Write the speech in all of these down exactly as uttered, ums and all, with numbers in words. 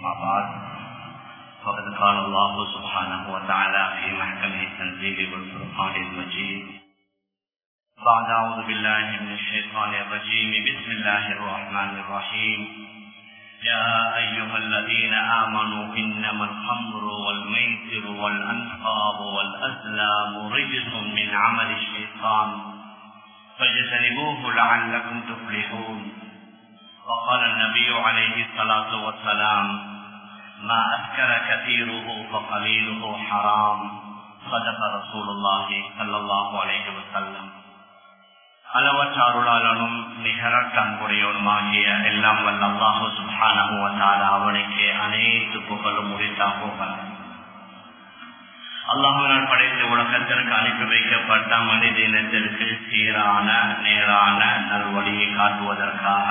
أما بعد فقد قال الله سبحانه وتعالى في محكمه التنزيل والفرقان المجيد بعد أعوذ بالله من الشيطان الرجيم بسم الله الرحمن الرحيم يا أيها الذين آمنوا إنما الخمر والميسر والأنصاب والأزلام رجس من عمل الشيطان فاجتنبوه لعلكم تفلحون. وقال النبي عليه الصلاة والسلام ما أسكر كثيره فقليله حرام. صدق رسول الله صلى الله عليه وسلم. அளவற்ற அருளாளனும் நிகரற்ற அன்புடையவனுமாகிய எல்லாம் வல்ல அல்லாஹு சுப்ஹானஹு வ தஆலா அவனுக்கு அனைத்து புகழும் உரித்தாகுக. அல்லாஹ்வினால் படைத்த உலகத்திற்கு அனுப்பி வைக்கப்பட்ட மனித இனத்திற்கு சீரான நேரான நல்வழியை காட்டுவதற்காக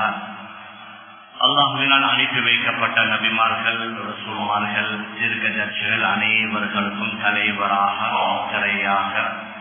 அல்லாஹ்வினால் அனுப்பி வைக்கப்பட்ட நபிமார்கள் ரசூல்மார்கள் தீர்க்கதரிசிகள் அனைவர்களுக்கும் தலைவராக திரையாக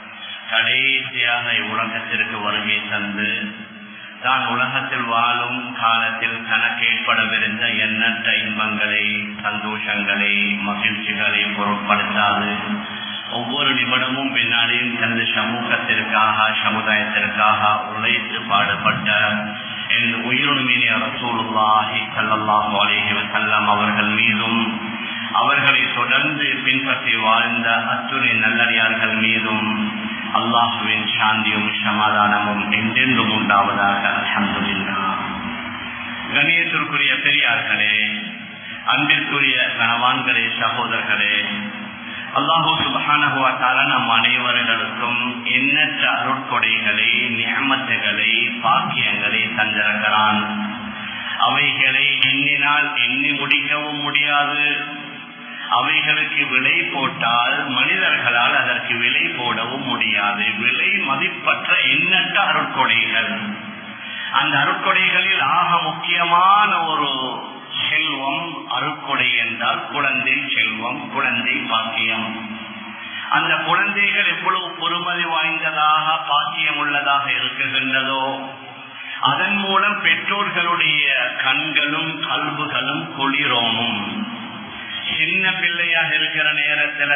கடைசியாக உலகத்திற்கு வருகை தந்து தான் உலகத்தில் வாழும் காலத்தில் தனக்கு ஏற்படவிருந்த எண்ணற்ற இன்பங்களை சந்தோஷங்களை மகிழ்ச்சிகளை பொருட்படுத்தாது ஒவ்வொரு நிமிடமும் பின்னாடியும் தனது சமூகத்திற்காக சமுதாயத்திற்காக உழைத்து பாடுபட்ட என் உயிருமினிய ரசூலுல்லாஹி ஸல்லல்லாஹு அலைஹி வஸல்லம் அவர்கள் மீதும் அவர்களை தொடர்ந்து பின்பற்றி வாழ்ந்த அத்துணை நல்லடியார்கள் மீதும் அல்லாஹுவின் சாந்தியும் சமாதானமும் என்றென்றும் உண்டாவதாக. அல்ஹம்துலில்லாஹ். கண்ணியத்திற்குரிய பெரியார்களே, அன்பிற்குரிய கணவான்களே, சகோதரர்களே, அல்லாஹு சுப்ஹானஹு வ தஆலா நம் அனைவர்களுக்கும் எண்ணற்ற அருட்கொடைகளை நிஅமத்துகளை பாக்கியங்களை தந்திருக்கிறான். அவைகளை எண்ணினால் எண்ணி முடிக்கவும் முடியாது. அவைகளுக்கு விலை போட்டால் மனிதர்களால் அதற்கு விலை போடவும் முடியாது. விலை மதிப்பற்ற எண்ணற்ற அருட்கொடைகள். அந்த அருட்கொடைகளில் ஆக முக்கியமான ஒரு செல்வம் அருட்கொடை என்றால் குழந்தை செல்வம், குழந்தை பாக்கியம். அந்த குழந்தைகள் எவ்வளவு பொறுமதி வாய்ந்ததாக பாக்கியம் உள்ளதாக இருக்குகின்றதோ அதன் மூலம் பெற்றோர்களுடைய கண்களும் கல்புகளும் குளிரோனும். சின்ன பிள்ளையாக இருக்கிற நேரத்துல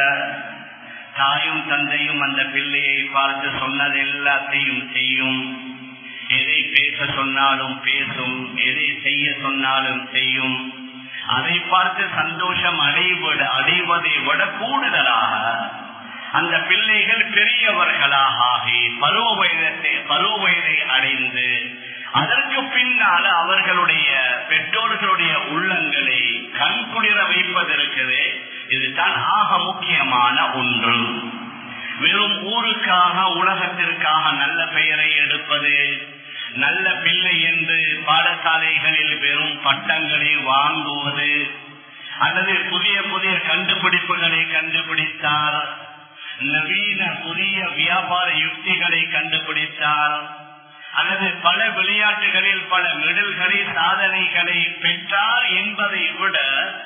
தாயும் தந்தையும் அந்த பிள்ளையை பார்த்து சொன்னது எல்லாத்தையும் செய்யும். எதை பேச சொன்னாலும் பேசும், எதை செய்ய சொன்னாலும் செய்யும். அதை பார்த்து சந்தோஷம் அடைவட அடைவதை விட கூடுதலாக அந்த பிள்ளைகள் பெரியவர்களாக ஆகி பருவ வயதை பருவ வயதை அடைந்து அதற்கு பின்னால அவர்களுடைய பெற்றோர்களுடைய உள்ளங்களை கண்குளிர வைப்பதற்குது. இதுதான் ஆக முக்கியமான ஒன்று. வெறும் ஊருக்காக உலகத்திற்காக நல்ல பெயரை எடுப்பது, நல்ல பிள்ளை என்று பாடசாலைகளில் வெறும் பட்டங்களை வாங்குவது, அல்லது புதிய புதிய கண்டுபிடிப்புகளை கண்டுபிடித்தார், நவீன புதிய வியாபார யுக்திகளை கண்டுபிடித்தார், அல்லது பல விளையாட்டுகளில் பல மெடல்களை சாதனைகளை பெற்றார் என்பதை விட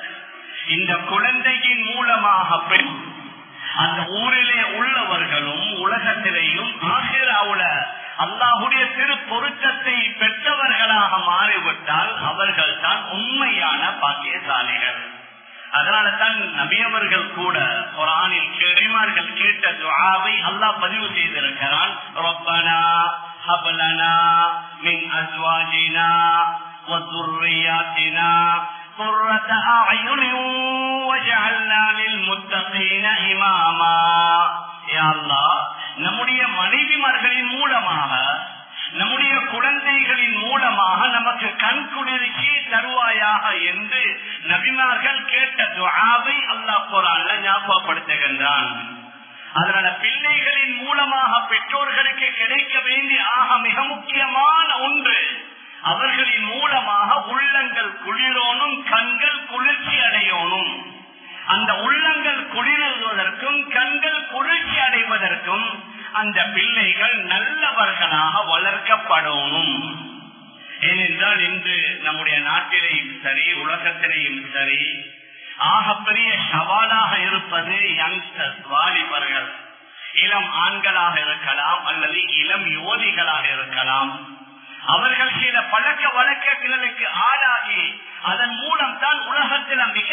இந்த குழந்தையின் மூலமாக பெண் அந்த ஊரிலே உள்ளவர்களும் உலகத்திலேயும் ஆகிராவுல அல்லாஹுடைய திரு பொருத்தத்தை பெற்றவர்களாக மாறிவிட்டால் அவர்கள் தான் உண்மையான பாக்கியசாலிகள். அதனால தான் நபியவர்கள் கூட குர்ஆனில் கேட்மார்கள் கேட்ட துஆவை அல்லாஹ் பதிவு செய்திருக்கிறான். ரப்பனா ஹப் லனா மின் அஸ்வாஜினா வ ذُرِّيَّاتِنَا قُرَّةَ أَعْيُنٍ وَاجْعَلْنَا لِلْمُتَّقِينَ إِمَامًا. யா அல்லாஹ், நம்முடைய மனைவிமார்களின் மூலமாக நம்முடைய குழந்தைகளின் மூலமாக நமக்கு கண் குளிர்ச்சி தருவாயாக என்று நபிமார்கள் கேட்ட துஆவை அல்லாஹ் குர்ஆன்ல ஞாபகப்படுத்துகின்றான். அதனால பிள்ளைகளின் மூலமாக பெற்றோர்களுக்கு கிடைக்க வேண்டிய ஆக மிக முக்கியமான ஒன்று, அவர்களின் மூலமாக உள்ளங்கள் குளிரோனும் கண்கள் குளிர்ச்சி அடையோனும். அந்த உள்ளங்கள் குளிர்வதற்கும் கண்கள் குளிர்ச்சி அடைவதற்கும் அந்த பிள்ளைகள் நல்லவர்களாக வளர்க்கப்படணும். ஏனென்றால் இன்று நம்முடைய நாட்டிலேயும் சரி உலகத்திலேயும் சரி ஆகப்பெரிய சவாலாக இருப்பது யங்ஸ்டர்ஸ், வாலிபர்கள். இளம் ஆண்களாக இருக்கலாம் அல்லது இளம் யுவதிகளாக இருக்கலாம். அவர்கள் சில பழக்க வழக்கங்களுக்கு ஆளாகி அதன் மூலம் தான் உலகத்தில் மிக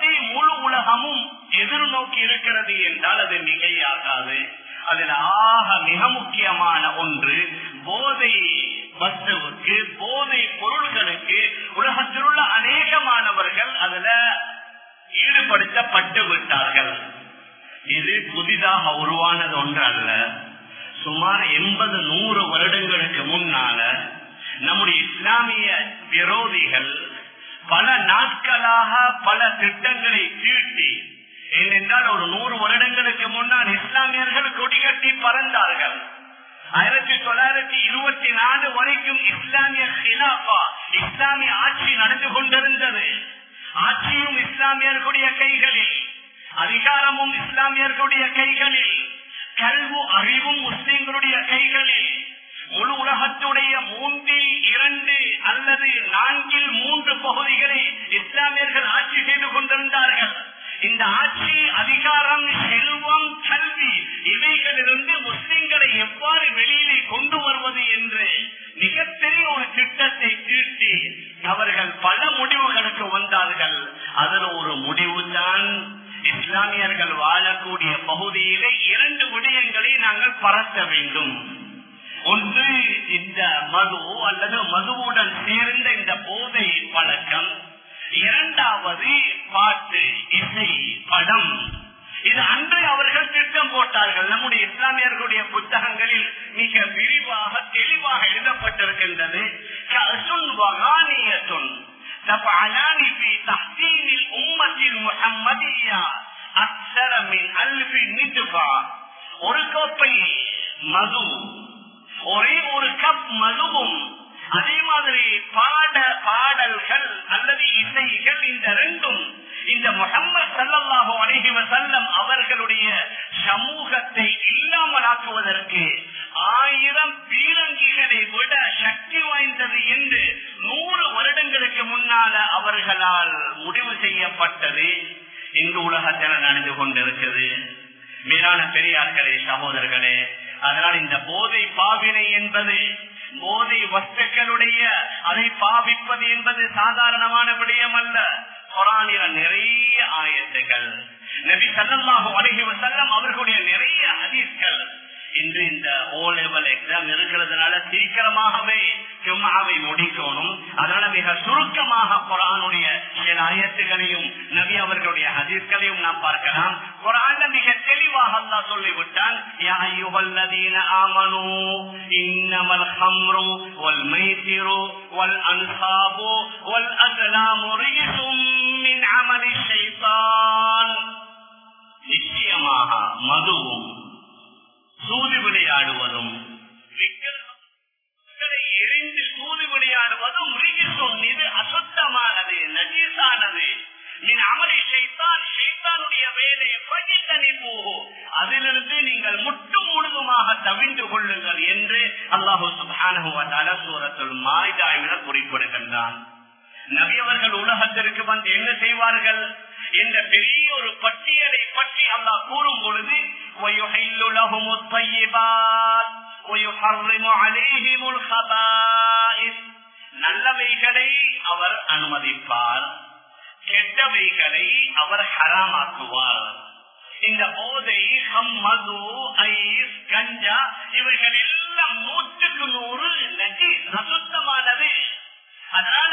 உலகத்தை முழு உலகமும் எதிர்நோக்கி இருக்கிறது என்றால் அது மிகையாகாது. அதில் ஆக மிக முக்கியமான ஒன்று போதை வஸ்துவுக்கு, போதை பொருள்களுக்கு உலகத்தில் உள்ள அநேகமானவர்கள் அதுல ஈடுபடுத்தப்பட்டு விட்டார்கள். இது புதிதாக உருவானது ஒன்று அல்ல. சுமார் எண்பது நூறு வருடங்களுக்கு முன்னால நம்முடைய இஸ்லாமிய விரோதிகள் பல நாட்களாக பல திட்டங்களை தீட்டி, ஏனென்றால் ஒரு நூறு வருடங்களுக்கு முன்னால் இஸ்லாமியர்கள் கொடிகட்டி பறந்தார்கள். ஆயிரத்தி தொள்ளாயிரத்தி இருபத்தி நாலு வரைக்கும் இஸ்லாமிய ஹிலாபா, இஸ்லாமிய ஆட்சி நடந்து கொண்டிருந்தது. ஆட்சியும் இஸ்லாமியர்களுடைய கைகளில், அதிகாரமும் இஸ்லாமியர்களுடைய கைகளில், கல்வி அறிவும் முஸ்லிம்களுடைய கைகளில். முழு உலகத்துடைய மூன்றில் இரண்டு அல்லது நான்கில் மூன்று பகுதிகளை இஸ்லாமியர்கள் ஆட்சி செய்து கொண்டிருந்தார்கள். இந்த ஆட்சி, அதிகாரம், செல்வம், கல்வி இவைகளிலிருந்து முஸ்லிம்களை எவ்வாறு வெளியிலே கொண்டு வருவது என்று மிகப்பெரிய ஒரு திட்டத்தை தீட்டி அவர்கள் பல முடிவுகளுக்கு வந்தார்கள். அதில் ஒரு முடிவுதான் இஸ்லாமியர்கள் வாழக்கூடிய பகுதியிலே இரண்டு விடயங்களை நாங்கள் பரத்த வேண்டும். ஒன்று இந்த மது அல்லது மதுவுடன் சேர்ந்த இந்த போதை பழக்கம். இரண்டாவது பாட்டு, இசை, படம். இது அன்று அவர்கள் திட்டம் போட்டார்கள். நம்முடைய இஸ்லாமியர்களுடைய புத்தகங்களில் மிக விரிவாக தெளிவாக எழுதப்பட்டிருக்கின்றது. ஒரு கோப்பை மது, ஒரே ஒரு கப் மதுவும், அதே மாதிரி பாட பாடல்கள் அல்லது இசைகள், இந்த ரெண்டும் இந்த முஹம்மது ஸல்லல்லாஹு அலைஹி வஸல்லம் அவர்களுடைய சமூகத்தை இல்லாமலாக்குவதற்கு ஆயிரம் பீரங்கிகளை விட சக்தி வாய்ந்தது என்று நூறு வருடங்களுக்கு முன்னால அவர்களால் முடிவு செய்யப்பட்டது. இங்கு உலகத்தில் நடந்து கொண்டிருக்கிறது. மேலான பெரியார்களே, சகோதரர்களே, அதனால் இந்த போதை பாவினை என்பது, போதை வஸ்துக்களுடைய அதை பாவிப்பது என்பது சாதாரணமான விடயம் அல்ல. குர்ஆனில் நிறைய ஆயத்துகள், நபி ஸல்லல்லாஹு அலைஹி வஸல்லம் அவர்களுடைய நிறைய ஹதீஸ்கள். இன்று இந்த ஓ லெவல் எக்ஸாம் இருக்கிறதுனால சீக்கிரமாகவே ஜும்ஆவை முடிக்கணும். அதனால மிக சுருக்கமாக குர்ஆனுடைய சில ஆயத்துகளையும் நபி அவர்களுடைய ஹதீஸ்களையும் நாம் பார்க்கலாம். குர்ஆன்ல மிக தெளிவாக அல்லாஹ் சொல்லிவிட்டான், யா அய்யுஹல்லதீன ஆமனூ இன்னமல் ஹம்ரு வல் மைசிரு வல் அன்சாபு வல் அஸ்லாமு ரிஜ்சும் மின் அமலி ஷைத்தான். நிச்சயமாக மதுவும், சூது விளையாடுவதும், எரிந்து சூது விளையாடுவதும் இது அசுத்தமானது, நஜீஸானது. அமலி ஷைத்தான், ஷைத்தானுடைய வேலையை பகித்தனி போகும், அதிலிருந்து நீங்கள் முற்று முழுதுமாக தவிர்த்து கொள்ளுங்கள் என்று அல்லாஹு சுப்ஹானஹு வ தஆலா சூரத்துல் மாயிதாவில் குறிப்பிடுகின்றான். நபி அவர்கள் உலகத்திற்கு வந்து என்ன செய்வார்கள் என்ற பெரிய ஒரு பட்டியலை பற்றி அல்லாஹ் கூறும் பொழுது, நல்லவைகளை அவர் அனுமதிப்பார், கெட்டவைகளை அவர் ஹராமாக்குவார். இந்த போதை, மது, ஐஸ், கஞ்சா இவைகள் எல்லாம் நூற்றுக்கு நூறு அசுத்தமானது. அதனால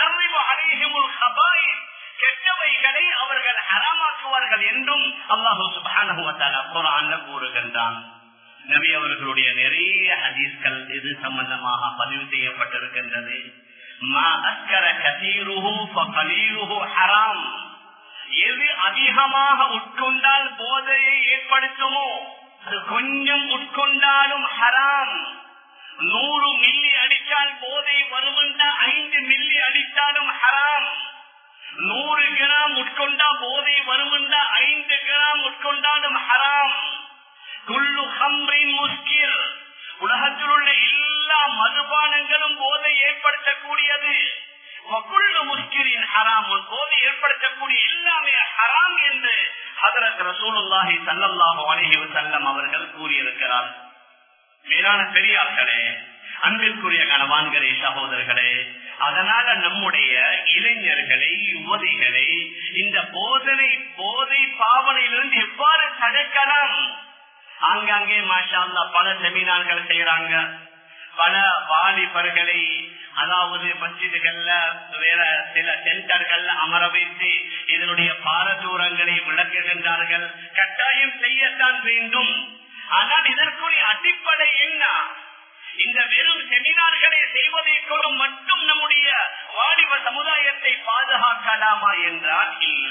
கெட்டவைகளை அவர்கள் ஹராமாக்குவார்கள் என்றும் அல்லாஹு சுப்ஹானஹு வ தஆலா குர்ஆன்ல கூறுகின்றான். நபி அவர்களுடைய நிறைய ஹதீஸ்கள் இது சம்பந்தமாக பதிவு செய்யப்பட்டிருக்கின்றது. மா அஸ்கர கஸீருஹு ஃபகலீலுஹு ஹராம். எது அதிகமாக உட்கொண்டால் போதையை ஏற்படுத்துமோ அது கொஞ்சம் உட்கொண்டாலும் ஹராம். நூறு மில்லி அடித்தால் போதை வருமென்ற ஐந்து மில்லி அடித்தாலும் ஹராம். நூறு கிராம் உட்கொண்டா போதை வருமென்ற ஐந்து கிராம் உட்கொண்டாலும் ஹராம். குல்லு ஹம்ரின் முஸ்கிர், உலகத்தில் உள்ள எல்லா மதுபானங்களும் போதை ஏற்படுத்தக்கூடியது. வகுல்லு முஸ்கிரின் ஹராம், போதை ஏற்படுத்தக்கூடிய எல்லாமே ஹராம் என்று ஹஜ்ரத் ரசூலுல்லாஹி ஸல்லல்லாஹு அலைஹி வஸல்லம் அவர்கள் கூறியிருக்கிறார். மேலான பெரியார்களே, அன்பிற்குரிய கணவான்களே, சகோதரர்களே, அதனால நம்முடைய இளைஞர்களை, யுவதிகளை இந்த போதனை போதை பாவனையிலிருந்து எவ்வாறு தடுக்கலாம்? ஆங்காங்கே மாஷா அல்லாஹ் பல செமினார்கள் செய்யறாங்க. பல வாலிபர்களை அதாவது மஸ்ஜிதுகள்ல வேற சில சென்டர்கள் அமர வைத்து இதனுடைய பாரதூரங்களை விளக்குகின்றார்கள். கட்டாயம் செய்யத்தான் வேண்டும். ஆனால் இதற்குரிய அடிப்படை என்ன? இந்த வெறும் செமினார்களை செய்வதை கொண்டு மட்டும் நம்முடைய வாலிப சமுதாயத்தை பாதுகாக்கலாமா என்றால் இல்ல.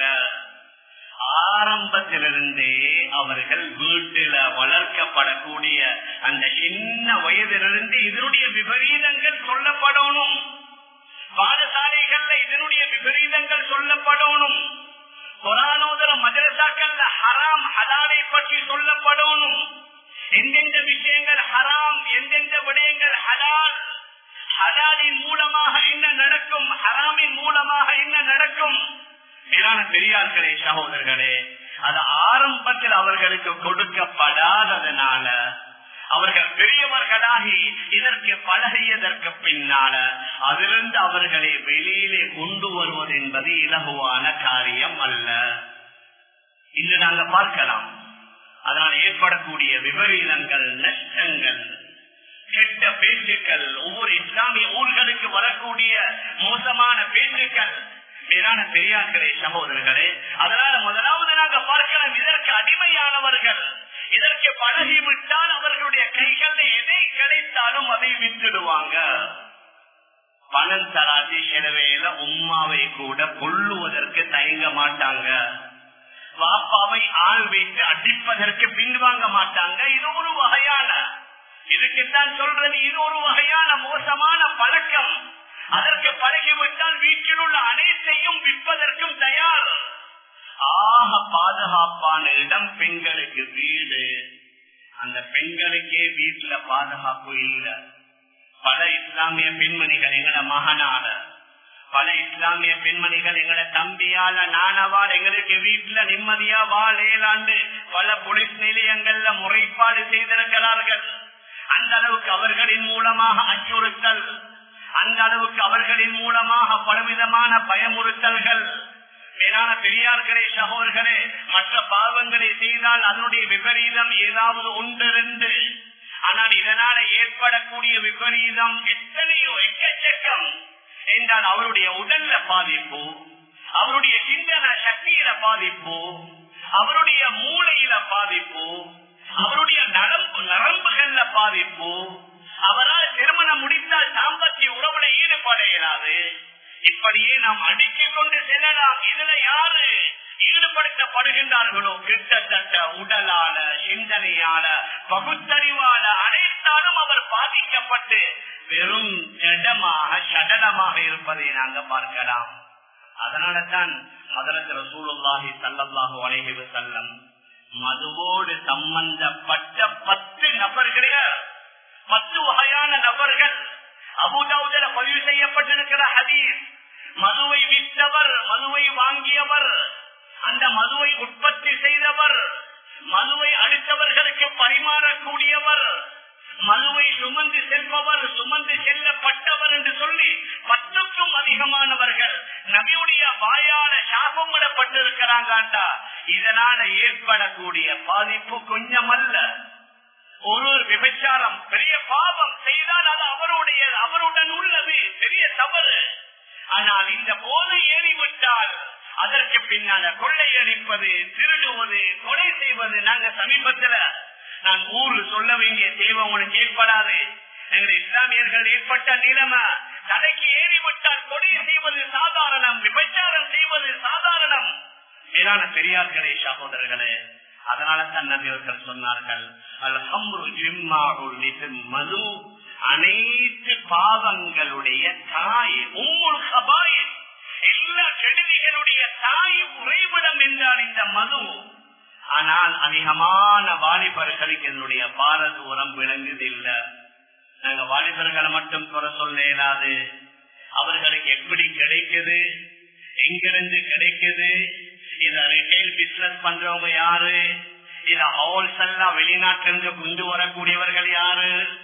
ஆரம்பத்திலிருந்தே அவர்கள் வீட்டில வளர்க்கப்படக்கூடிய அந்த சின்ன வயதிலிருந்து இதனுடைய விபரீதங்கள் சொல்லப்படணும். பாடசாலைகள்ல இதனுடைய விபரீதங்கள் சொல்லப்படணும். குர்ஆனோதர மதரசாக்கள்ல ஹராம் ஹலாலை பற்றி சொல்லப்படணும். எந்தெந்த விஷயங்கள் ஹராம், எந்தெந்த விடயங்கள் ஹலால், ஹலாலின் மூலமாக என்ன நடக்கும், ஹராமின் மூலமாக என்ன நடக்கும். மேலான பெரியார்களே, சகோதரர்களே, அது ஆரம்பத்தில் அவர்களுக்கு கொடுக்கப்படாததனால அவர்கள் பெரியவர்களாகி இதற்கு பழகியதற்கு பின்னால அதிலிருந்து அவர்களை வெளியிலே கொண்டு வருவது என்பது இலகுவான காரியம் அல்ல. இன்று நாங்கள் பார்க்கலாம். அதனால் ஏற்படக்கூடிய விபரீதங்கள், நஷ்டங்கள், கெட்ட பேச்சுக்கள், ஒவ்வொரு இஸ்லாமிய ஊர்களுக்கு வரக்கூடிய மோசமான பேச்சுக்கள். மேலான பெரியார்களே, சகோதரர்களே, அதனால முதலாவது நாங்க பார்க்கலாம், இதற்கு அடிமையானவர்கள் இதற்கு பழகிவிட்டால் அவர்களுடைய கைகள் எதை கிடைத்தாலும் அதை விட்டுடுவாங்க. பணம் தராசி செலவையில உம்மாவை கூட கொள்ளுவதற்கு தயங்க மாட்டாங்க. பாப்பாவை ஆள் வைத்து அடிப்பதற்கு பின்வாங்க மாட்டாங்க. இது ஒரு வகையான, இதுக்குத்தான் சொல்றது, இது ஒரு வகையான மோசமான பழக்கம். அதற்கு பழகிவிட்டால் வீட்டில் உள்ள அனைத்தையும் விற்பதற்கும் தயார். ஆக பாதுகாப்பான இடம் பெண்களுக்கு வீடு. அந்த பெண்களுக்கே வீட்டுல பாதுகாப்பு இல்லை. பல இஸ்லாமிய பெண்மணிகள் எங்கள மகனால, பல இஸ்லாமிய பெண்மணிகள் எங்கள தம்பியால, நானவால் எங்களுக்கு வீட்டுல நிம்மதியா வாழேலாண்டு பல போலீஸ் நிலையங்கள்ல முறைப்பாடு செய்திருக்கிறார்கள். அந்த அளவுக்கு அவர்களின் மூலமாக அச்சுறுத்தல், அந்த அளவுக்கு அவர்களின் மூலமாக பலவிதமான பயமுறுத்தல்கள். மேலான பெரியார்களே, சகோதரர்களே, மற்ற பாவங்களை செய்தால் அதனுடைய விபரீதம் ஏதாவது ஒன்று ரெண்டு. ஆனால் இதனால ஏற்படக்கூடிய விபரீதம் எத்தனையோ எக்கச்சக்கம் என்றால் அவருடைய உடல்ல பாதிப்பு, அவருடைய சிந்தன சக்தியில பாதிப்பு, அவருடைய மூளையில பாதிப்பு, அவருடைய நரம்பு நரம்புகள்ல பாதிப்பு. அவரால் திருமணம் முடித்தால் தாம்பத்திய உறவுல ஈடுபட இயலாது. இப்படியே நாம் அடுக்கிக் கொண்டு செல்லலாம். இதுல யாரு ஈடுபடுத்தப்படுகின்றார்களோ கிட்டத்தட்ட உடலால, சிந்தனையால, பகுத்தறிவால அனைத்தாலும் அவர் பாதிக்கப்பட்டு வெறும் ஜடமாக சடலமாக இருப்பதை நாங்க பார்க்கலாம். அதனால தான் ஹதரத் ரசூலுல்லாஹி ஸல்லல்லாஹு அலைஹி வஸல்லம் மதுவோடு சம்பந்தப்பட்ட பத்து நபர்களே, பத்து வகையான நபர்கள் அபூ தாவூதுல பதிவு செய்யப்பட்டிருக்கிற ஹதீஸ். மதுவை விற்றவர், மதுவை வாங்கியவர், அந்த மதுவை உற்பத்தி செய்தவர், மதுவை அடுத்தவர்களுக்கு பரிமாறக்கூடியவர், மதுவை சுமந்து செல்பவர், சுமந்து செல்லப்பட்டவர் என்று சொல்லி பத்துக்கும் அதிகமானவர்கள் நபியுடைய வாயால சாபம் விடப்பட்டிருக்கிறாங்கண்டா. இதனால ஏற்படக்கூடிய பாதிப்பு கொஞ்சம் அல்ல. ஒரு விபச்சாரம் பெரிய பாவம் செய்தால் அது அவருடைய அவருடன் உள்ளது, பெரிய தவறு. ஆனால் இந்த போதை ஏறிவிட்டால் அதற்கு பின்னால கொள்ளையடிப்பது, திருடுவது, கொலை செய்வது. நாங்க சமீபத்தில் நான் ஊரு சொல்ல வேண்டிய தேவை உங்களுக்கு ஏற்படாது. எங்கள் இஸ்லாமியர்கள் ஏற்பட்ட நிலைமை, தலைக்கு ஏறிவிட்டால் கொலை செய்வது சாதாரணம், விபச்சாரம் செய்வது சாதாரணம். மேலான பெரியார்களே, சகோதரர்களே, அதனால தான் நபியவர்கள் சொன்னார்கள், அல்ஹம்ரு ஜிம்மாஉல் லிஸ்ம், மது அனைத்து பாவங்களுடைய தாய், உம்முல் கபாயிர், எல்லா கெடுதிகளுடைய தாய் உறைவிடம் என்றால் இந்த மது. ஆனால் அதிகமான வாலிபர்களுக்கு என்னுடைய பாரதூரம் விளங்குதில்லை. நாங்க வாலிபர்களை மட்டும் குறை சொல்ல இயலாது. அவர்களுக்கு எப்படி கிடைக்குது, எங்கிருந்து கிடைக்குது, இத ரிட்டைல் பிசினஸ் பண்றவங்க யாரு, இத ஹோல்சேலா வெளிநாட்டிலிருந்து கொண்டு வரக்கூடியவர்கள் யாரு,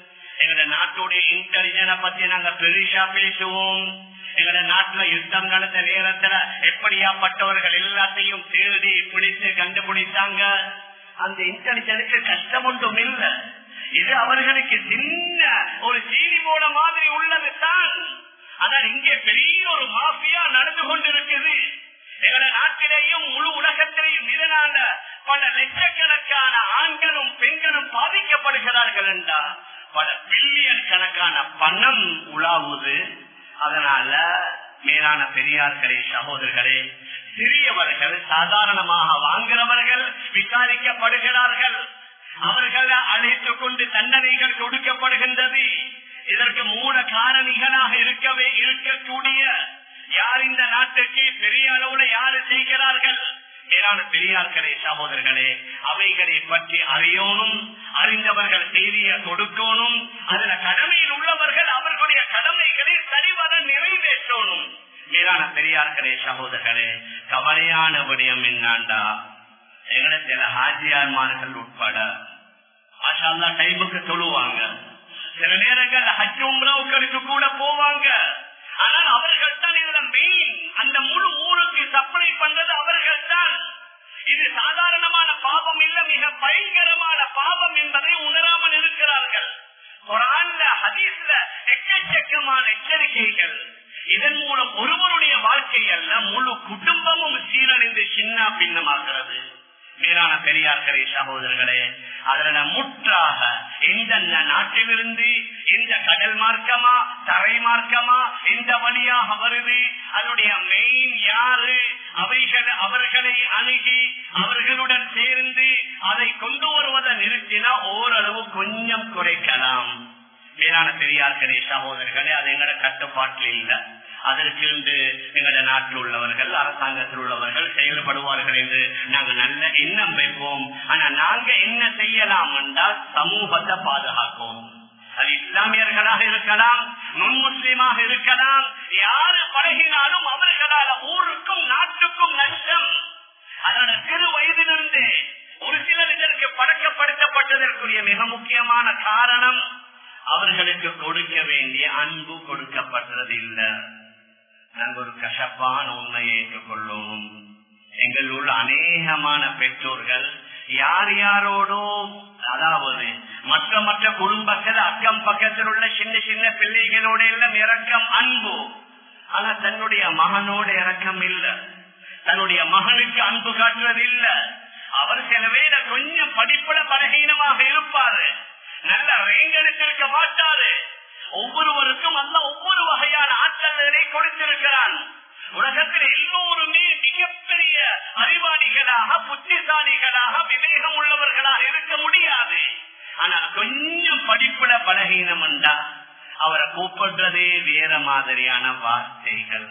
எங்களோட நாட்டுடைய இன்டெலிஜென்ஸ பத்தி நாங்க பெருசா பேசுவோம். எங்களோட நாட்டுல யுத்தம் நடந்த நேரத்துல எப்படியாப்பட்டவர்கள் எல்லாத்தையும் தேடி பிடித்து கண்டுபிடித்தாங்க. அந்த இன்டெலிஜென்ஸுக்கு கஷ்டம் ஒன்றும் இல்லை. இது அவர்களுக்கு சின்ன ஒரு சீனி போல மாதிரி உள்ளது தான். ஆனால் இங்கே பெரிய ஒரு மாஃபியா நடந்து கொண்டிருக்குது. எங்களோட நாட்டிலேயும் முழு உலகத்திலேயும் இதனால பல லட்சக்கணக்கான ஆண்களும் பெண்களும் பாதிக்கப்படுகிறார்கள் என்றால் பல பில்லியன் கணக்கான பணம் உலாவுது. அதனால மேலான பெரியார்களே, சகோதரர்களே, சிறியவர்கள் சாதாரணமாக வாங்குறவர்கள் விசாரிக்கப்படுகிறார்கள். அவர்களை அழைத்துக் கொண்டு தண்டனைகள் கொடுக்கப்படுகின்றது. இதற்கு மூல காரணிகளாக இருக்கவே இருக்கக்கூடிய யார் இந்த நாட்டுக்கு பெரிய அளவுல யாரு செய்கிறார்கள்? மேலான பெரியார்களே, சகோதரர்களே, அவைகளை பற்றி அறியணும். அறிந்தவர்கள் செய்தியை கொடுக்கணும். அதுல கடமையில் உள்ளவர்கள் அவர்களுடைய கடமைகளை சரிவர நிறைவேற்றணும். மேலான பெரியார்களே, சகோதரர்களே, கவலையான விடயம் என்னாண்டா, எங்களை சில ஹாஜியார்மார்கள் உட்பட மாஷா டைமுக்கு சொல்லுவாங்க. சில நேரங்கள் ஹஜ் உம்ராவுக்கு கூட போவாங்க. ஆனால் அவர்கள் தான் இதுல மெயின். அந்த முழு ஊருக்கு சப்ளை பண்றது அவர்கள் தான். இது சாதாரணமான பாவம் இல்ல, மிக பயங்கரமான பாவம் என்பதை உணராமல் இருக்கிறார்கள். குர்ஆன்ல ஹதீஸ்ல எக்கச்சக்கமான எச்சரிக்கைகள். இதன் மூலம் ஒருவருடைய வாழ்க்கை அல்ல, முழு குடும்பமும் சீரழிந்து சின்ன பின்னமாகிறது. மேலான பெரியார்களே, சகோதரர்களே, அதன முற்றாக எந்தெந்த நாட்டிலிருந்து இந்த கடல் மார்க்கமா தரை மார்க்கமா எந்த வழியாக வருது, அதனுடைய மெயின் யாரு, அவைகள் அவர்களை அணுகி அவர்களுடன் சேர்ந்து அதை கொண்டு வருவதை நிறுத்தினா ஓரளவு கொஞ்சம் குறைக்கலாம். மேலான பெரியார்களே, சகோதரர்களே, அது எங்களோட கட்டுப்பாட்டில் இல்லை. அதற்கு எங்களோட நாட்டில் உள்ளவர்கள் அரசாங்கத்தில் உள்ளவர்கள் செயல்படுவார்கள் என்று நாங்கள் நல்ல எண்ணம் வைப்போம். ஆனா நாங்க என்ன செய்யலாம் என்றால் சமூகத்தை பாதுகாப்போம். அது இஸ்லாமியர்களாக இருக்கலாம், நுண் முஸ்லீமாக இருக்கலாம். யாரு பழகினாலும் அவர்களால் ஊருக்கும் நாட்டுக்கும் நஷ்டம். அதோட சிறு வயதிலிருந்து ஒரு சிலர் இதற்கு பழக்கப்படுத்தப்பட்டதற்குரிய மிக முக்கியமான காரணம் அவர்களுக்கு கொடுக்க வேண்டிய அன்பு கொடுக்கப்பட்டது இல்லை. நாங்கள் ஒரு கசப்பான உண்மையை ஏற்றுக்கொள்ளும். எங்கள் உள்ள அநேகமான பெற்றோர்கள் யார் யாரோடோ, அதாவது மற்ற மற்ற குடும்பத்தில் அக்கம் பக்கத்தில் உள்ள சின்ன சின்ன பிள்ளைகளோட எல்லாம் இரக்கம் அன்பு. ஆனா தன்னுடைய மகனோட இரக்கம் இல்லை, தன்னுடைய மகனுக்கு அன்பு காட்டுறது இல்லை. அவர் சில வேளை கொஞ்சம் படிப்புல பலகீனமாக இருப்பாரு, நல்ல ரேங்கெடுத்திருக்க மாட்டாரு. ஒவ்வொருவருக்கும் அல்ல ஒவ்வொரு வகையான ஆற்றல்களை கொடுத்திருக்கிறான். உலகத்தில் எல்லோருமே மிகப்பெரிய அறிவாளிகளாக, புத்திசாலிகளாக, விவேகம் உள்ளவர்களாக இருக்க முடியாது. ஆனால் கொஞ்சம் படிப்புல பலகீனம் என்றா அவரை கூப்பிடுறதே வேற மாதிரியான வார்த்தைகள்.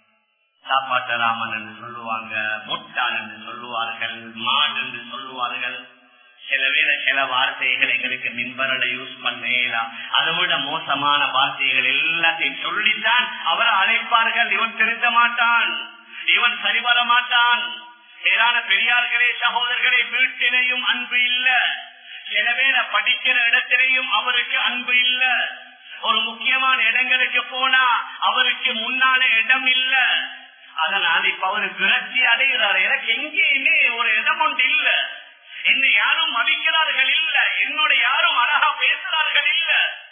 சாப்பாட்டராமன் என்று சொல்லுவாங்க, முட்டாள் என்று சொல்லுவார்கள், மாடு என்று சொல்லுவார்கள். சில வேளை சில வார்த்தைகள் எங்களுக்கு மின்பரட யூஸ் பண்ணலாம். அதை விட மோசமான வார்த்தைகள் எல்லாத்தையும் சொல்லித்தான் அவரை அழைப்பார்கள். இவன் திருத்த மாட்டான், இவன் சரிவர மாட்டான். ஏரான பெரியார்களே, சகோதரர்களே, வீட்டிலையும் அன்பு இல்ல. சில வேளை படிக்கிற இடத்திலையும் அவருக்கு அன்பு இல்ல. ஒரு முக்கியமான இடங்களுக்கு போனா அவருக்கு முன்னால இடம் இல்ல. அதனால் இப்ப அவரு விரட்சி அடைகிறார். எனக்கு எங்கேயுமே ஒரு இடம் ஒன்று இல்ல, என்னை யாரும் மதிக்கிறார்கள் இல்ல, என்னோட யாரும் அழகா பேசுறார்கள் இல்ல.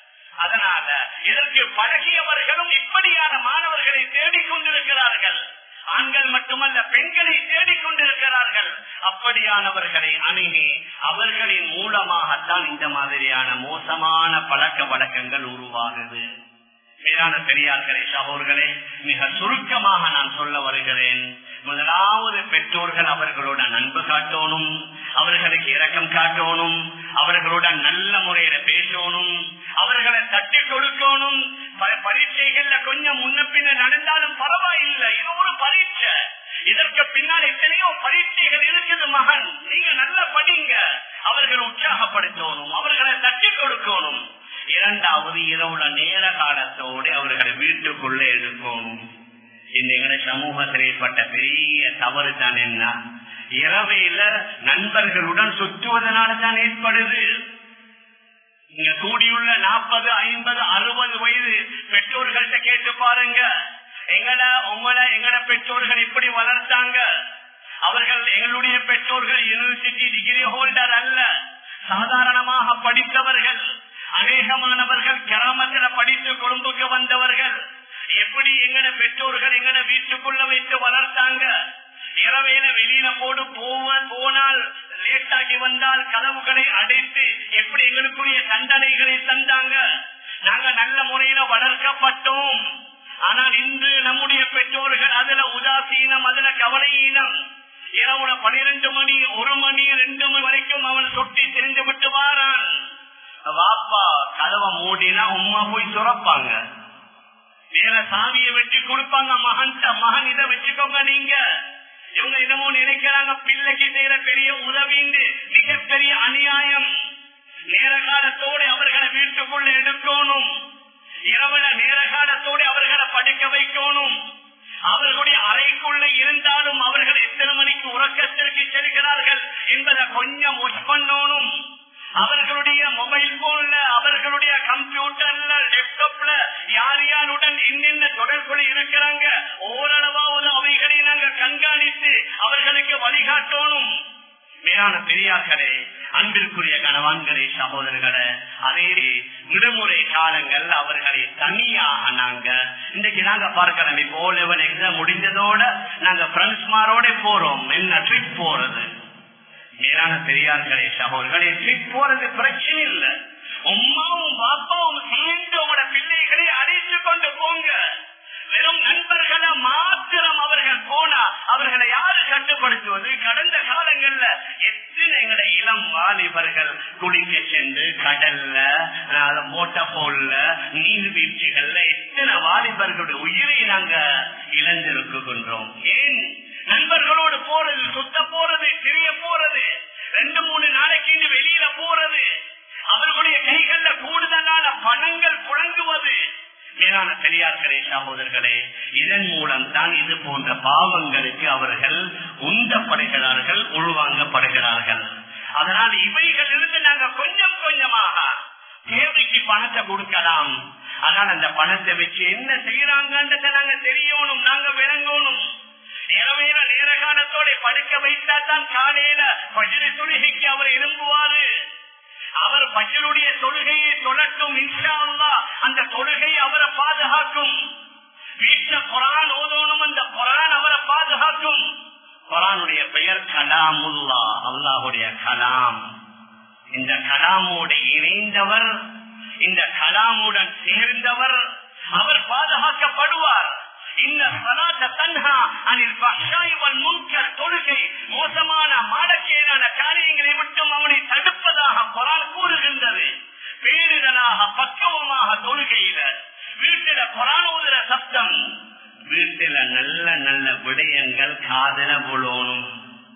அதனால இதற்கு பழகியவர்களும் இப்படியான மாணவர்களை தேடிக்கொண்டிருக்கிறார்கள். ஆண்கள் மட்டுமல்ல, பெண்களை தேடிக்கொண்டிருக்கிறார்கள். அப்படியானவர்களை அணுகி அவர்களின் மூலமாகத்தான் இந்த மாதிரியான மோசமான பழக்க வழக்கங்கள் உருவாகுது. மேலான பெரியார்களே, சகோதரர்களே, மிக சுருக்கமாக நான் சொல்ல வருகிறேன். முதலாவது பெற்றோர்கள் அவர்களுடன் அன்பு காட்டணும், அவர்களுக்கு இரக்கம் காட்டணும், அவர்களுடன் நல்ல முறையில பேசணும், அவர்களை தட்டி கொடுக்கணும். பரீட்சைகள்ல கொஞ்சம் முன்ன பின்ன நடந்தாலும் பரவாயில்லை, இது ஒரு பரீட்சை. இதற்கு பின்னால் எத்தனையோ பரீட்சைகள் இருக்குது மகன், நீங்க நல்லா படிங்க. அவர்களை உற்சாகப்படுத்தணும், அவர்களை தட்டி கொடுக்கணும். இரண்டாவது, இரவுல நேர காலத்தோடு அவர்களை வீட்டுக்குள்ளே எடுக்கணும். இந்த சமூகத்தில் ஏற்பட்ட பெரிய தவறு தான் என்ன, இரவையில நண்பர்களுடன் சுற்றுவதனால தான் ஏற்படுது. இங்க கூடியுள்ள நாற்பது ஐம்பது அறுபது வயது பெற்றோர்கள்ட்ட கேட்டு பாருங்க, எங்கட உங்களை எங்கட பெற்றோர்கள் இப்படி வளர்த்தாங்க. அவர்கள் எங்களுடைய பெற்றோர்கள் யூனிவர்சிட்டி டிகிரி ஹோல்டர் அல்ல, சாதாரணமாக படித்தவர்கள். அநேகமானவர்கள் கிராமத்தில் படித்து கொழும்புக்கு வந்தவர்கள். எப்படி எங்கட பெற்றோர்கள் எங்கட வீட்டுக்குள்ள வைத்து வளர்த்தாங்க. இரவையில வெளியில போடு போனால் லேட்டாகி வந்தால் கதவுகளை அடைத்து எப்படி எங்களுக்குரிய தண்டனைகளை தந்தாங்க. நாங்க நல்ல முறையில வளர்க்கப்பட்டோம். ஆனால் இன்று நம்முடைய பெற்றோர்கள் அதுல உதாசீனம், அதுல கவலையீனம். இரவுல பனிரெண்டு மணி ஒரு மணி ரெண்டு மணி வரைக்கும் அவன் சொட்டி தெரிந்து விட்டு வாரான். வாப்பா கதவை மூடினா உமா போய் சுரப்பாங்க, வேற சாவியை வெட்டி கொடுப்பாங்க. மகன் மகன் இதை வச்சுக்கோங்க. நீங்க இவங்க என்னமோ நினைக்கிறாங்க பிள்ளைக்கு செய்யற பெரிய உதவிந்து. மிகப்பெரிய அநியாயம். நேர காலத்தோடு அவர்களை வீட்டுக்குள்ள எடுக்கணும். இரவுல நேர காலத்தோடு அவர்களை படுக்க வைக்கணும். அவர்களுடைய அறைக்குள்ள இருந்தாலும் அவர்கள் எத்தனை மணிக்கு உறக்கத்திற்கு செல்கிறார்கள் என்பதை கொஞ்சம் வாட்ச் பண்ணணும். அவர்களுடைய மொபைல் போன்ல, அவர்களுடைய கம்ப்யூட்டர்ல, லேப்டாப்ல யார் யாருடன் என்னென்ன தொடர்புல இருக்கிறாங்க ஓரளவாவது அவைகளை நாங்கள் கண்காணித்து அவர்களுக்கு வழிகாட்டணும். மேலான பெரியார்களே, அன்பிற்குரிய கணவான்களே, சகோதரர்களே, அதே விடுமுறை காலங்கள் அவர்களை தனியாக நாங்க இன்றைக்கு நாங்க பார்க்கிறோம். இப்போ ஓ லெவல் எக்ஸாம் முடிஞ்சதோட நாங்க பிரெண்ட்ஸ்மாரோட போறோம். என்ன ட்ரிப் போறது. மேலான பெரியார்களே, சகோதரர்களே, ட்ரிப் போறது பிரச்சனை இல்லை. உமாவும் பாப்பாவும் சேர்ந்து உங்களோட பிள்ளைகளை அழைத்து கொண்டு போங்க. வெறும் நண்பர்களை மாத்திரம் அவர்கள் போனா அவர்களை யாரு கட்டுப்படுத்துவது? கடந்த காலங்கள்ல எத்தனை எங்களுடைய இளம் வாலிபர்கள் குளிக்க சென்று கடல்ல, மோட்ட போல்ல, நீர்வீழ்ச்சிகள்ல எத்தனை வாலிபர்களுடைய உயிரை நாங்க இழந்திருக்கின்றோம். ஏன்? நண்பர்களோடு போறது, சுத்த போறது, தெரிய போறது, ரெண்டு மூணு நாளைக்கு வெளியில போறது, அவர்களுடைய கைகள்ல கூடுதலான பணங்கள் புழங்குவது. மேலான பெரியார்களே, சகோதரர்களே, இதன் மூலம் தான் இது போன்ற பாவங்களுக்கு அவர்கள் உந்தப்படுகிறார்கள், உள்வாங்கப்படுகிறார்கள். அதனால் இவைகள் இருந்து நாங்க கொஞ்சம் கொஞ்சமாக தேவைக்கு பணத்தை கொடுக்கலாம். ஆனால் அந்த பணத்தை வச்சு என்ன செய்யறாங்கன்றத நாங்க தெரியணும், நாங்க விளங்கணும். இரவையில நேர காலத்தோட படுக்க வைத்தா தான் காலையில பஜ்ரு தொழுகைக்கு அவர் எழும்புவாரு. அவர் பஜ்ருடைய தொழுகையை தொழட்டும். இன்ஷா அல்லாஹ் அந்த தொழுகை அவரை பாதுகாக்கும். வீட்டுல குர்ஆன் ஓதணும், அந்த குர்ஆன் அவரை பாதுகாக்கும். குர்ஆனுடைய பெயர் கலாமுல்லா, அல்லாஹ்வுடைய கலாம். இந்த கலாமோடு இணைந்தவர், இந்த கலாமுடன் சேர்ந்தவர், அவர் பாதுகாக்கப்படுவார். இந்த ஸலாத்த தன்ஹா அனில் ஃபஹ்ஷாய் வல் முன்கர், தொழுகை மோசமான மானக்கேடான காரியங்களை விட்டும் அவனை தடுப்பதாக குர்ஆன் கூறுகின்றது. பேரிடலாக பக்குவமாக தொழுகையில வீட்டில குர்ஆன் ஓதுற சப்தம், வீட்டில நல்ல நல்ல விடயங்கள் காதல விழணும்.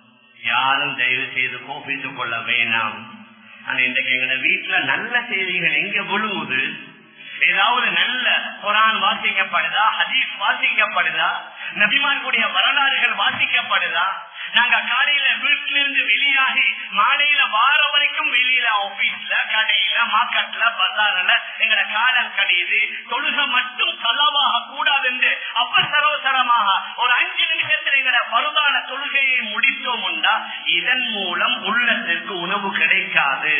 யாரும் தயவு செய்து கோபித்துக் கொள்ள வேணாம். ஆனா இன்றைக்கு எங்க வீட்டுல நல்ல செய்திகள் எங்க விழுவுது? ஏதாவது நல்ல குர்ஆன் வாசிக்கப்படுதா, ஹதீஸ் வாசிக்கப்படுதா, நபிமான்களுடைய வரலாறுகள் வாசிக்கப்படுதா? நாங்க காலையில வீட்டிலிருந்து வெளியாகி மாலையில வார வரைக்கும் வெளியில ஆபீஸ்ல, கடையில, மார்க்கெட்ல, பஜார்ல எங்களை காலம் கழியுது. தொழுகை மட்டும் கல்லாவாக கூடாது என்று அவசரவசரமாக ஒரு அஞ்சு நிமிஷத்தில் எங்களை பருதான தொழுகையை முடித்தோம் உண்டா, இதன் மூலம் உள்ளத்திற்கு உணவு கிடைக்காது.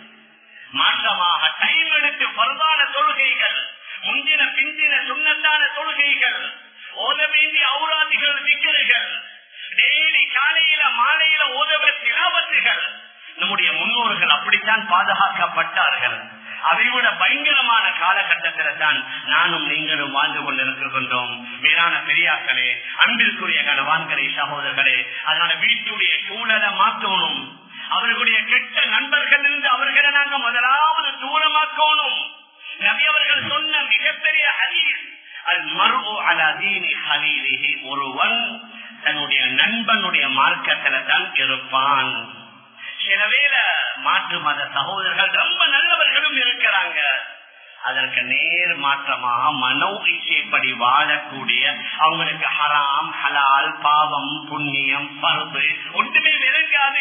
மாற்றமாக டைம் எடுத்து பரதான தொழுகைகள், முந்தின பிந்தின சுண்ணத்தான தொழுகைகள், ஓத வேண்டிய ஔராதிகள், திக்ருகள், டெய்லி காலையில மாலையில ஓதவ திலாவத்துகள். நம்முடைய முன்னோர்கள் அப்படித்தான் பாதுகாக்கப்பட்டார்கள். அதைவிட பயங்கரமான காலகட்டத்தில் தான் நானும் நீங்களும் வாழ்ந்து கொண்டிருக்கின்றோம். மேலான பெரியார்களே, அன்பிற்குரிய கணவான்களே, சகோதரர்களே, அதனால வீட்டுடைய சூழலை மாற்றணும். அவர்களுடைய கெட்ட நண்பர்கள் இருந்து அவர்களை நாங்க முதலாவது தூரமாக்கணும். நபி அவர்கள் சொன்ன மிகப்பெரிய ஹதீஸ், அல் மர்உ அலா தீனி ஹலீலிஹி, ஒருவன் தன்னுடைய நண்பனுடைய மார்க்கத்துல தான் இருப்பான். சில வேளை மாற்று மத சகோதரர்கள் ரொம்ப நல்லவர்களும் இருக்கிறாங்க. அதற்கு நேர் மாற்றமாக மனோ இச்சைப்படி வாழக்கூடிய, அவங்களுக்கு ஹராம் ஹலால், பாவம் புண்ணியம் பருப்பு ஒன்றுமே விளங்காது.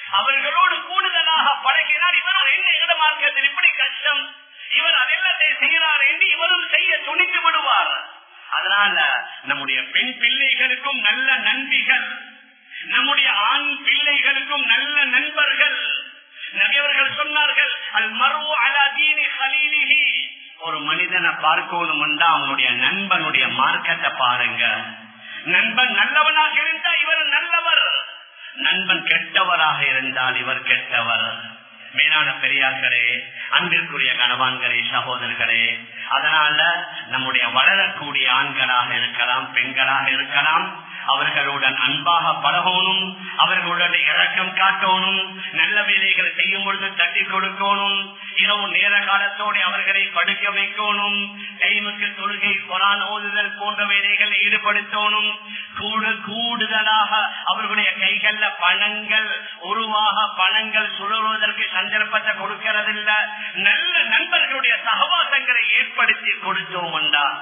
அவர்களோடு கூடுதலாக பழகினால் இவரும் என்ன எங்கட மார்க்கத்தில் இப்படி கஷ்டம், இவர் அதெல்லாத்தை செய்கிறார் என்று இவரும் செய்ய துணித்து விடுவார். அதனால நம்முடைய பெண் பிள்ளைகளுக்கும் நல்ல நண்பிகள், நம்முடைய ஆண் பிள்ளைகளுக்கும் நல்ல நண்பர்கள். நபியவர்கள் சொன்னார்கள், அல் மர்உ அலா தீனி கலீலிஹி, ஒரு மனிதனை பார்க்கணும் என்றா அவனுடைய நண்பனுடைய மார்க்கத்தை பாருங்க. நண்பன் நல்லவனாக இருந்தா இவர் நல்லவர், நண்பன் கெட்டவராக இருந்தால் இவர் கெட்டவர். மேலான பெரியார்களே, அன்பிற்குரிய கணவான்களே, சகோதரர்களே, அதனால நம்முடைய வளரக்கூடிய ஆண்களாக இருக்கலாம், பெண்களாக இருக்கலாம், அவர்களுடன் அன்பாக பழகணும், அவர்களுடைய இரக்கம் காட்டணும், நல்ல வேலைகளை செய்யும் பொழுது தட்டி கொடுக்கணும், இரவு நேர காலத்தோடு அவர்களை படுக்க வைக்கணும், டைமுக்கு தொழுகை குர்ஆன் ஓதுதல் போன்ற வேலைகளை ஈடுபடுத்தணும். கூடு கூடுதலாக அவர்களுடைய கைகள்ல பணங்கள் உருவாக பணங்கள் சுழல்வதற்கு சந்தர்ப்பத்தை கொடுக்கிறதில்ல. நல்ல நண்பர்களுடைய சகவாசங்களை ஏற்படுத்தி கொடுத்தோம் என்றால்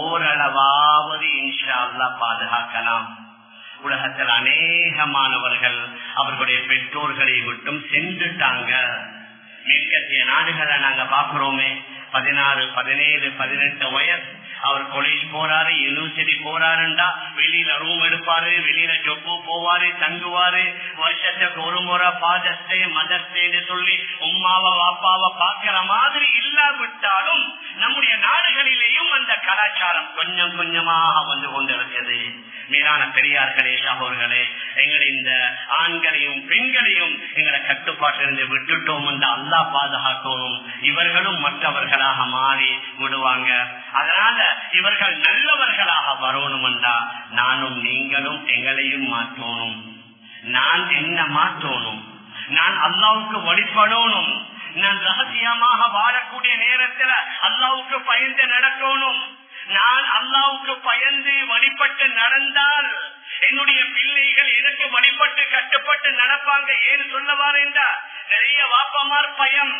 ஓரளவாவது இன்ஷா அல்லாஹ் பாதுகாக்கலாம். உலகத்தில் அநேகமானவர்கள் அவர்களுடைய பெற்றோர்களை விட்டும் சென்றுட்டாங்க. மேற்கத்திய நாடுகளை நாங்க பாக்குறோமே, பதினாறு பதினேழு பதினெட்டு வயசு அவர் காலேஜ் போறாரு, யூனிவர்சிட்டி போறாருண்டா வெளியில ரூம் எடுப்பாரு, வெளியில ஜொப்பு போவாரு, தங்குவாரு. வருஷத்துக்கு ஒரு முறை ஃபாதர்ஸ் டே மதர்ஸ் டேன்னு சொல்லி உம்மாவை வாப்பாவை பாக்குற மாதிரி இல்லாவிட்டாலும் நம்முடைய நாடுகளிலேயும் அந்த கலாச்சாரம் கொஞ்சம் கொஞ்சமாக வந்து கொண்டிருக்கிறது. மீதான பெரியார்களே, சகோதரர்களே, எங்களை இந்த ஆண்களையும் பெண்களையும் எங்களை கட்டுப்பாட்டிலிருந்து விட்டுட்டோம் என்று அல்லாஹ் பாதுகாக்கணும். இவர்களும் மற்றவர்களாக மாறி விடுவாங்க. அதனால இவர்கள் நல்லவர்களாக வரணும் என்றா நானும் நீங்களும் எங்களையும் மாற்றணும். நான் என்ன மாற்றணும்? நான் அல்லாவுக்கு வழிபடணும். நான் ரகசியமாக வாழக்கூடிய நேரத்தில் அல்லாவுக்கு பயந்து நடக்கணும். நான் அல்லாவுக்கு பயந்து வழிபட்டு நடந்தால் என்னுடைய பிள்ளைகள் எனக்கு வழிபட்டு கட்டுப்பட்டு நடப்பாங்க. ஏன்னு சொல்லவாரேண்டா, நிறைய வாப்பமார் பயம்,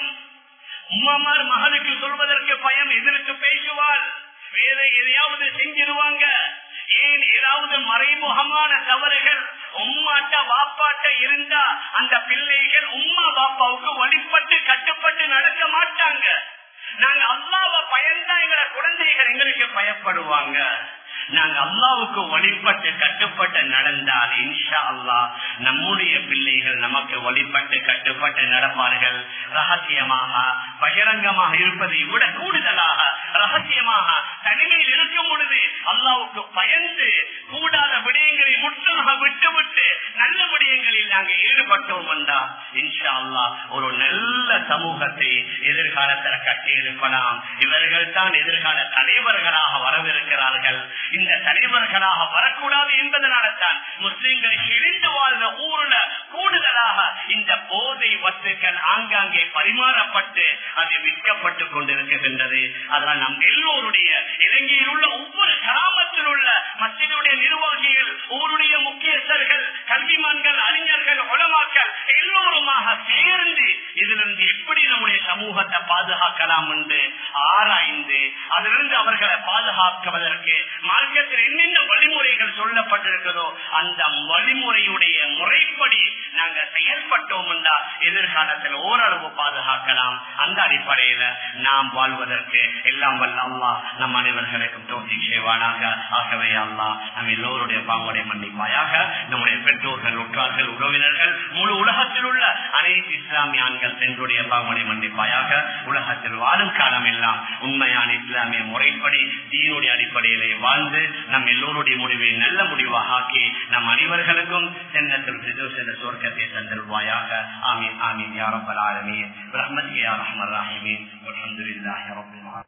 உம்மமார் மகளுக்கு சொல்வதற்கு பயம், எதிர்த்து பேசுவாள், வேற எதையாவது செஞ்சிருவாங்க. ஏன் ஏதாவது மறைமுகமான தவறுகள் உம்மாட்ட வாப்பாட்ட இருந்தா அந்த பிள்ளைகள் உம்மா பாப்பாவுக்கு வழிபட்டு கட்டுப்பட்டு நடக்க மாட்டாங்க. நாங்க அல்லாஹ்வை பயந்தா எங்களை குழந்தைகள் எங்களுக்கு பயப்படுவாங்க. நாங்க அல்லாஹ்வுக்கு வழிபட்டு கட்டுப்பட்டு நடந்தால் இன்ஷா அல்லாஹ் நம்முடைய பிள்ளைகள் நமக்கு வழிபட்டு கட்டுப்பட்டு நடப்பார்கள். ரகசியமாக பகிரங்கமாக இருப்பதை விட கூடுதலாக ரகசியமாக தனிமையில் இருக்கும் பொழுது அல்லாஹ்வுக்கு பயந்து கூடாத விடயங்களை முற்றாக விட்டுவிட்டு நல்ல விடயங்களில் நாங்கள் ஈடுபட்டோம் என்றா இன்ஷா அல்லாஹ் ஒரு நல்ல சமூகத்தை எதிர்காலத்தில் கட்டி இருக்கலாம். இவர்கள் தான் எதிர்கால தலைவர்களாக வரவிருக்கிறார்கள். இந்த தலைவர்களாக வரக்கூடாது என்பதனால தான் முஸ்லிம்கள் இழிந்து வாழ்ந்த ஊர்ல கூடுதலாக இந்த போதை வஸ்துக்கள் ஆங்காங்கே பரிமாறப்பட்டு அது விற்கப்பட்டுக் கொண்டிருக்கின்றது. அதனால் நம் எல்லோருடைய இலங்கையில் உள்ள ஒவ்வொரு கிராமத்தில் உள்ள மஸ்ஜிதுடைய நிர்வாகிகள், ஊருடைய முக்கியஸ்தர்கள், கல்விமான்கள், அறிஞர்கள், உலமாக்கள் எல்லோருமாக சேர்ந்து இதிலிருந்து எப்படி நம்முடைய சமூகத்தை பாதுகாக்கலாம் என்று ஆராய்ந்து அதிலிருந்து அவர்களை பாதுகாக்குவதற்கு மார்க்கத்தில் என்னென்ன வழிமுறைகள் சொல்லப்பட்டிருக்கிறதோ அந்த வழிமுறையுடைய முறைப்படி நாங்கள் செயல்பட்டோம் என்றால் எதிர்காலத்தில் ஓரளவு பாதுகாக்கலாம். அந்த அடிப்படையில நாம் வாழ்வதற்கு எல்லாம் வல்ல அல்லாஹ் நம் அனைவர்களுக்கும் தௌஃபீக் செய்வானாக. ஆகவே அல்லாஹ் நம் எல்லோருடைய பாவங்களை மன்னிப்பாயாக. நம்முடைய பெற்றோர்கள், உற்றார்கள், உறவினர்கள், முழு உலகத்தில் உள்ள அனைத்து இஸ்லாமிய ஆண்கள் பெண்களுடைய பாவங்களை மன்னிப்பாயாக. உலகத்தில் வாழும் காலம் எல்லாம் உண்மையான இஸ்லாமிய முறைப்படி தீனுடைய அடிப்படையிலே வாழ்ந்து நம் எல்லோருடைய முடிவை நல்ல முடிவாக ஆக்கி நம் அனைவர்களுக்கும் ஜன்னத்துல் ஃபிர்தௌஸ் என்ற சொர்க்கத்தை தந்தருள்வாயாக. ஆமீன் ஆமீன் யா ரப்பல் ஆலமீன். பிரஹ்மத்திக யா ரஹ்மர் ரஹீமீன். வல்ஹம்துலில்லாஹி ரப்பில் ஆலமீன்.